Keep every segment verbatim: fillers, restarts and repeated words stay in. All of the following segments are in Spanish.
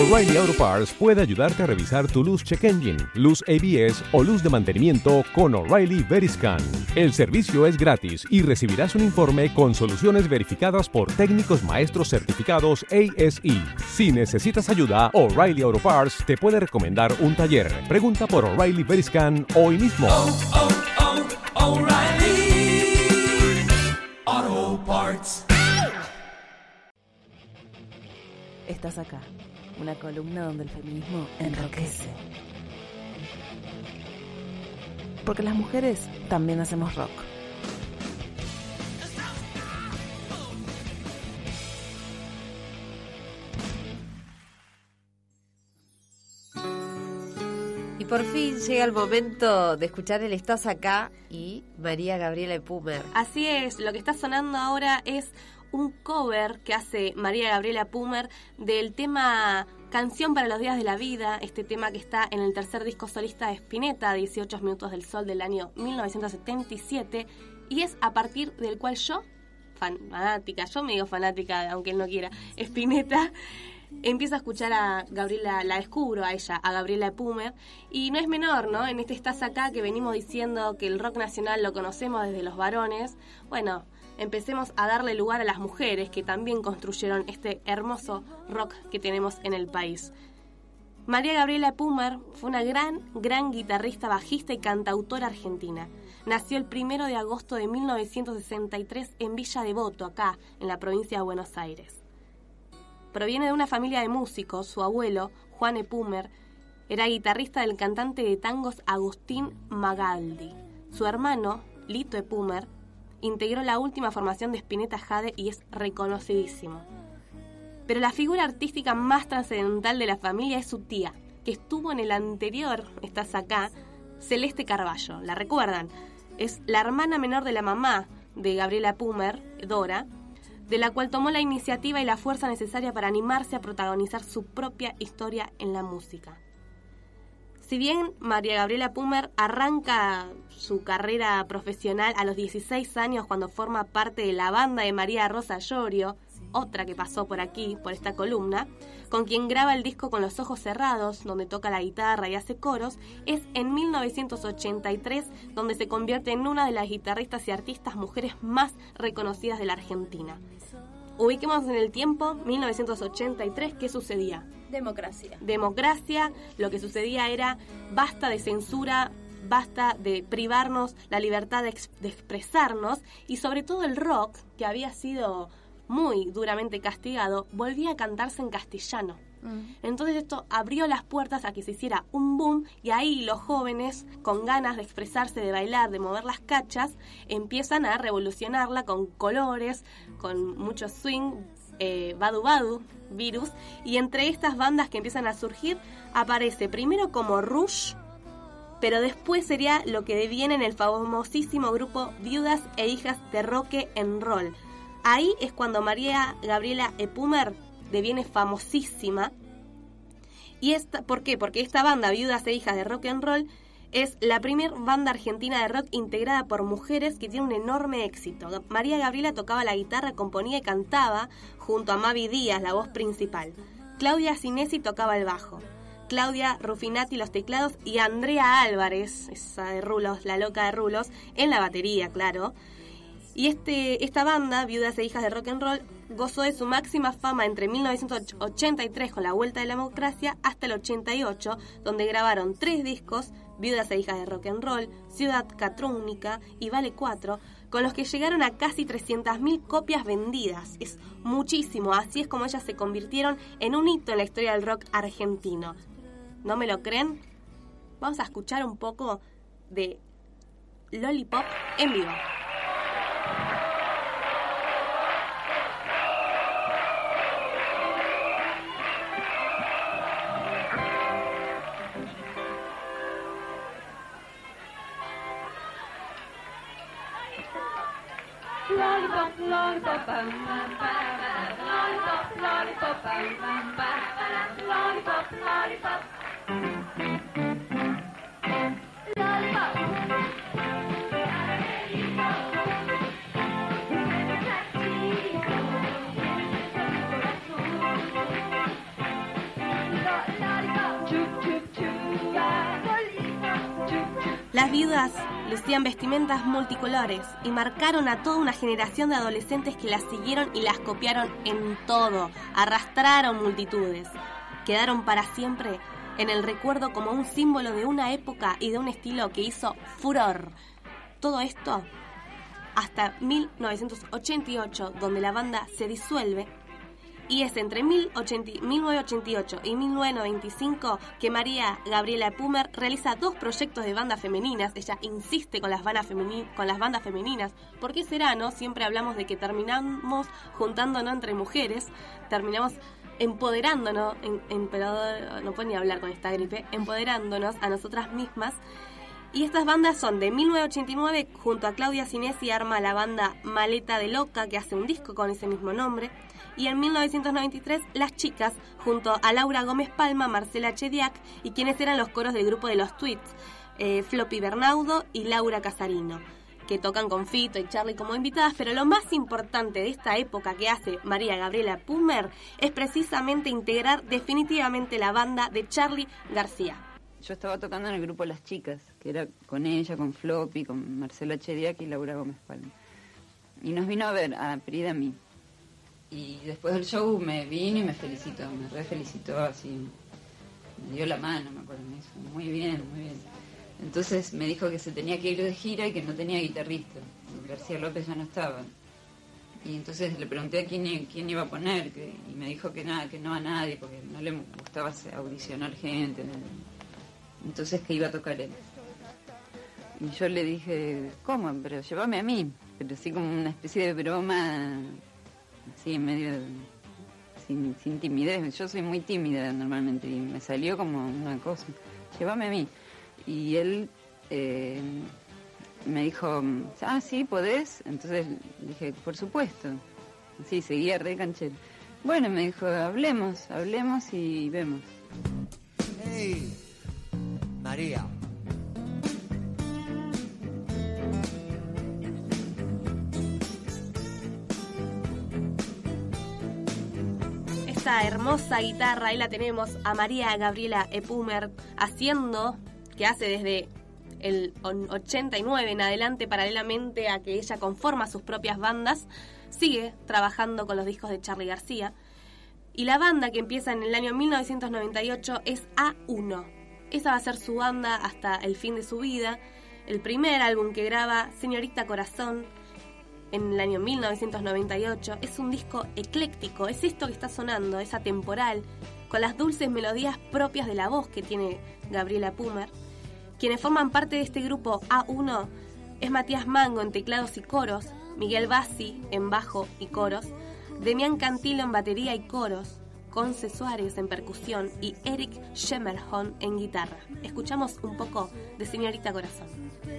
O'Reilly Auto Parts puede ayudarte a revisar tu luz check engine, luz A B S o luz de mantenimiento con O'Reilly Veriscan. El servicio es gratis y recibirás un informe con soluciones verificadas por técnicos maestros certificados A S E. Si necesitas ayuda, O'Reilly Auto Parts te puede recomendar un taller. Pregunta por O'Reilly Veriscan hoy mismo. Oh, oh, oh, O'Reilly Auto Parts. Estás acá, una columna donde el feminismo enroquece. Porque las mujeres también hacemos rock. Y por fin llega el momento de escuchar el Estás Acá y María Gabriela Epumer. Así es, lo que está sonando ahora es un cover que hace María Gabriela Epumer del tema Canción para los días de la vida, este tema que está en el tercer disco solista de Spinetta, dieciocho minutos del sol del año mil novecientos setenta y siete, y es a partir del cual yo, fan, fanática, yo me digo fanática, aunque él no quiera, Spinetta, empiezo a escuchar a Gabriela, la descubro a ella, a Gabriela Epumer, y no es menor, ¿no? En este Estás Acá que venimos diciendo que el rock nacional lo conocemos desde los varones, bueno, empecemos a darle lugar a las mujeres que también construyeron este hermoso rock que tenemos en el país. María Gabriela Epumer fue una gran, gran guitarrista, bajista y cantautora argentina. Nació el primero de agosto de mil novecientos sesenta y tres en Villa Devoto, acá, en la provincia de Buenos Aires. Proviene de una familia de músicos. Su abuelo, Juan Epumer, era guitarrista del cantante de tangos Agustín Magaldi. Su hermano, Lito Epumer, integró la última formación de Spinetta Jade y es reconocidísimo. Pero la figura artística más trascendental de la familia es su tía, que estuvo en el anterior Estás Acá, Celeste Carballo. ¿La recuerdan? Es la hermana menor de la mamá de Gabriela Epumer, Dora, de la cual tomó la iniciativa y la fuerza necesaria para animarse a protagonizar su propia historia en la música. Si bien María Gabriela Epumer arranca su carrera profesional a los dieciséis años cuando forma parte de la banda de María Rosa Llorio, otra que pasó por aquí, por esta columna, con quien graba el disco Con los ojos cerrados, donde toca la guitarra y hace coros, es en mil novecientos ochenta y tres donde se convierte en una de las guitarristas y artistas mujeres más reconocidas de la Argentina. Ubiquemos en el tiempo, mil novecientos ochenta y tres, ¿qué sucedía? Democracia. Democracia, lo que sucedía era basta de censura, basta de privarnos la libertad de, ex- de expresarnos, y sobre todo el rock, que había sido muy duramente castigado, volvía a cantarse en castellano. Mm. Entonces esto abrió las puertas a que se hiciera un boom, y ahí los jóvenes, con ganas de expresarse, de bailar, de mover las cachas, empiezan a revolucionarla con colores, con mucho swing, eh, badu badu, virus, y entre estas bandas que empiezan a surgir aparece primero como Rush, pero después sería lo que deviene en el famosísimo grupo Viudas e Hijas de Rock and Roll. Ahí es cuando María Gabriela Epumer deviene famosísima. ¿Y esta, por qué? Porque esta banda, Viudas e Hijas de Rock and Roll, es la primera banda argentina de rock integrada por mujeres que tiene un enorme éxito. María Gabriela tocaba la guitarra, componía y cantaba junto a Mavi Díaz, la voz principal. Claudia Cinesi tocaba el bajo. Claudia Rufinati los teclados y Andrea Álvarez, esa de Rulos, la loca de Rulos, en la batería, claro. Y este, esta banda, Viudas e Hijas de Rock and Roll, gozó de su máxima fama entre mil novecientos ochenta y tres con la Vuelta de la Democracia hasta el ochenta y ocho, donde grabaron tres discos, Viudas e Hijas de Rock and Roll, Ciudad Catrúnica y Vale cuatro, con los que llegaron a casi trescientas mil copias vendidas. Es muchísimo, así es como ellas se convirtieron en un hito en la historia del rock argentino. ¿No me lo creen? Vamos a escuchar un poco de Lollipop en vivo. Lollipop, lollipop, bam, bam, bam, lollipop, lollipop, bam, bam, bam, lollipop, lollipop, lollipop. Las viudas lucían vestimentas multicolores y marcaron a toda una generación de adolescentes que las siguieron y las copiaron en todo, arrastraron multitudes. Quedaron para siempre en el recuerdo como un símbolo de una época y de un estilo que hizo furor. Todo esto hasta mil novecientos ochenta y ocho, donde la banda se disuelve, y es entre mil novecientos ochenta y ocho y mil novecientos noventa y cinco que María Gabriela Pumer realiza dos proyectos de bandas femeninas. Ella insiste con las bandas, femeni- con las bandas femeninas. ¿Por qué será, no? Siempre hablamos de que terminamos juntándonos entre mujeres, terminamos empoderándonos, en, emperador, no puedo ni hablar con esta gripe, empoderándonos a nosotras mismas. Y estas bandas son de mil novecientos ochenta y nueve, junto a Claudia Sinesi arma la banda Maleta de Loca, que hace un disco con ese mismo nombre. Y en mil novecientos noventa y tres, Las Chicas, junto a Laura Gómez Palma, Marcela Chediak, y quienes eran los coros del grupo de los Tweets, eh, Floppy Bernaudo y Laura Casarino, que tocan con Fito y Charlie como invitadas. Pero lo más importante de esta época que hace María Gabriela Pumer es precisamente integrar definitivamente la banda de Charly García. Yo estaba tocando en el grupo Las Chicas, que era con ella, con Floppy, con Marcela Chediak y Laura Gómez Palma. Y nos vino a ver, a Pri y a mí. Y después del show me vino y me felicitó, me re felicitó así, me dio la mano, me acuerdo, me dijo, muy bien, muy bien. Entonces me dijo que se tenía que ir de gira y que no tenía guitarrista, García López ya no estaba. Y entonces le pregunté a quién, quién iba a poner, que, y me dijo que nada, que no a nadie, porque no le gustaba audicionar gente, no, entonces que iba a tocar él. Y yo le dije, ¿cómo? Pero llévame a mí, pero así como una especie de broma, así medio sin, sin timidez. Yo soy muy tímida normalmente y me salió como una cosa, llévame a mí. Y él eh, me dijo, ah, sí, ¿podés? Entonces dije, por supuesto. Sí, seguía re canchero. Bueno, me dijo, hablemos, hablemos y vemos. Hey, María. Esta hermosa guitarra, ahí la tenemos a María Gabriela Pumer haciendo, que hace desde el ochenta y nueve en adelante, paralelamente a que ella conforma sus propias bandas, sigue trabajando con los discos de Charly García. Y la banda que empieza en el año mil novecientos noventa y ocho es A uno. Esa va a ser su banda hasta el fin de su vida. El primer álbum que graba, Señorita Corazón, en el año mil novecientos noventa y ocho, es un disco ecléctico, es esto que está sonando, es atemporal, con las dulces melodías propias de la voz que tiene Gabriela Pumer. Quienes forman parte de este grupo A uno es Matías Mango en teclados y coros, Miguel Bassi en bajo y coros, Demián Cantilo en batería y coros, Conce Suárez en percusión y Eric Schemerhorn en guitarra. Escuchamos un poco de Señorita Corazón.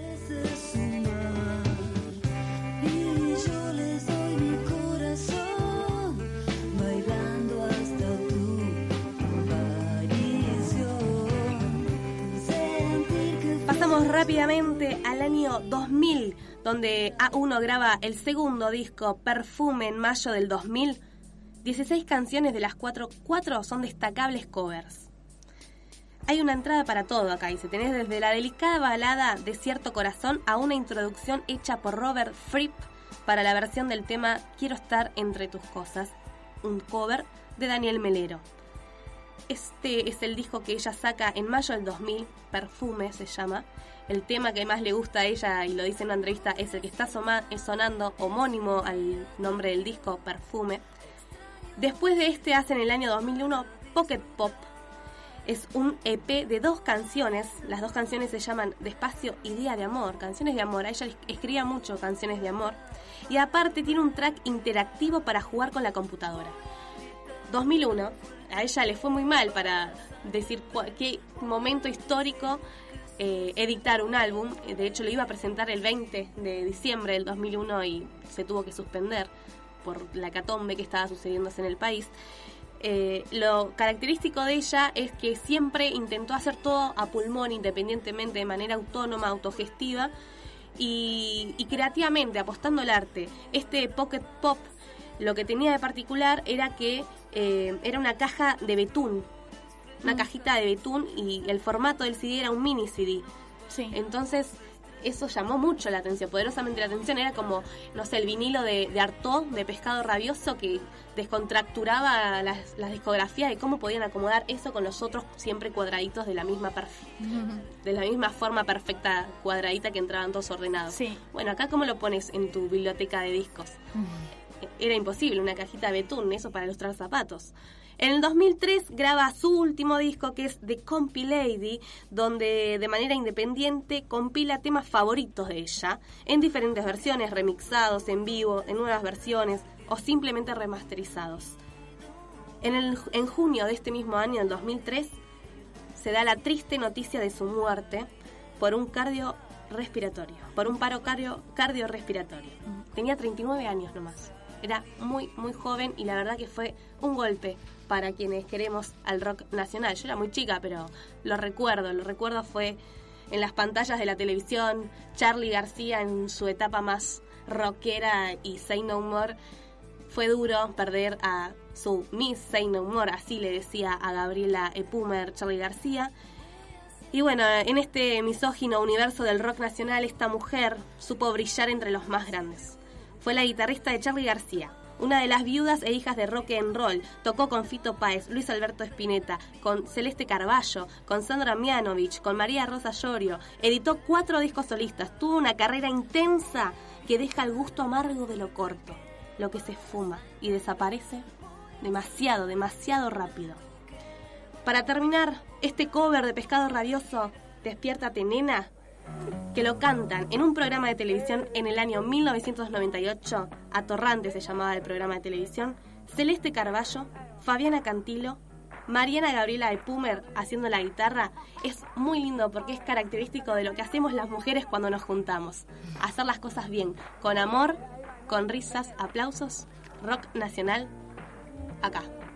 Pasamos rápidamente al año dos mil, donde A uno graba el segundo disco, Perfume, en mayo del dos mil. dieciséis canciones, de las cuatro, cuatro son destacables covers. Hay una entrada para todo acá, y se tenés desde la delicada balada Desierto Corazón a una introducción hecha por Robert Fripp para la versión del tema Quiero estar entre tus cosas, un cover de Daniel Melero. Este es el disco que ella saca en mayo del dos mil, Perfume se llama. El tema que más le gusta a ella, y lo dice en una entrevista, es el que está sonando, homónimo al nombre del disco, Perfume. Después de este hace en el año dos mil uno Pocket Pop. Es un E P de dos canciones. Las dos canciones se llaman Despacio y Día de Amor. Canciones de amor. Ella escribía mucho canciones de amor. Y aparte tiene un track interactivo para jugar con la computadora. dos mil uno. A ella le fue muy mal para decir qué momento histórico eh, editar un álbum. De hecho, lo iba a presentar el veinte de diciembre del dos mil uno y se tuvo que suspender por la hecatombe que estaba sucediéndose en el país. Eh, lo característico de ella es que siempre intentó hacer todo a pulmón, independientemente, de manera autónoma, autogestiva y, y creativamente, apostando al arte. Este Pocket Pop, lo que tenía de particular era que eh, era una caja de betún, una mm. cajita de betún, y el formato del C D era un mini C D. Sí. Entonces, eso llamó mucho la atención, poderosamente la atención. Era como, no sé, el vinilo de, de Artaud, de Pescado Rabioso, que descontracturaba las, las discografías y cómo podían acomodar eso con los otros siempre cuadraditos de la misma perf- uh-huh. de la misma forma perfecta cuadradita que entraban todos ordenados. Sí. Bueno, acá ¿cómo lo pones en tu biblioteca de discos? Uh-huh. Era imposible, una cajita de betún, eso para ilustrar zapatos. En el dos mil tres graba su último disco, que es The Compilady, donde de manera independiente compila temas favoritos de ella, en diferentes versiones, remixados, en vivo, en nuevas versiones o simplemente remasterizados. En, el, en junio de este mismo año, el dos mil tres, se da la triste noticia de su muerte por un cardiorrespiratorio, por un paro cardio, cardiorrespiratorio. Tenía treinta y nueve años nomás. Era muy, muy joven y la verdad que fue un golpe para quienes queremos al rock nacional. Yo era muy chica, pero lo recuerdo. Lo recuerdo fue en las pantallas de la televisión, Charly García en su etapa más rockera y Say No More. Fue duro perder a su Miss Say No More, así le decía a Gabriela Epumer Charly García. Y bueno, en este misógino universo del rock nacional, esta mujer supo brillar entre los más grandes. Fue la guitarrista de Charly García, una de las viudas e hijas de rock and roll. Tocó con Fito Páez, Luis Alberto Spinetta, con Celeste Carballo, con Sandra Mianovich, con María Rosa Llorio. Editó cuatro discos solistas. Tuvo una carrera intensa que deja el gusto amargo de lo corto, lo que se fuma y desaparece demasiado, demasiado rápido. Para terminar, este cover de Pescado Rabioso, Despiértate Nena, que lo cantan en un programa de televisión en el año mil novecientos noventa y ocho, Atorrante se llamaba el programa de televisión, Celeste Carballo, Fabiana Cantilo, Mariana Gabriela Epumer haciendo la guitarra. Es muy lindo porque es característico de lo que hacemos las mujeres cuando nos juntamos, hacer las cosas bien, con amor, con risas, aplausos, rock nacional, acá.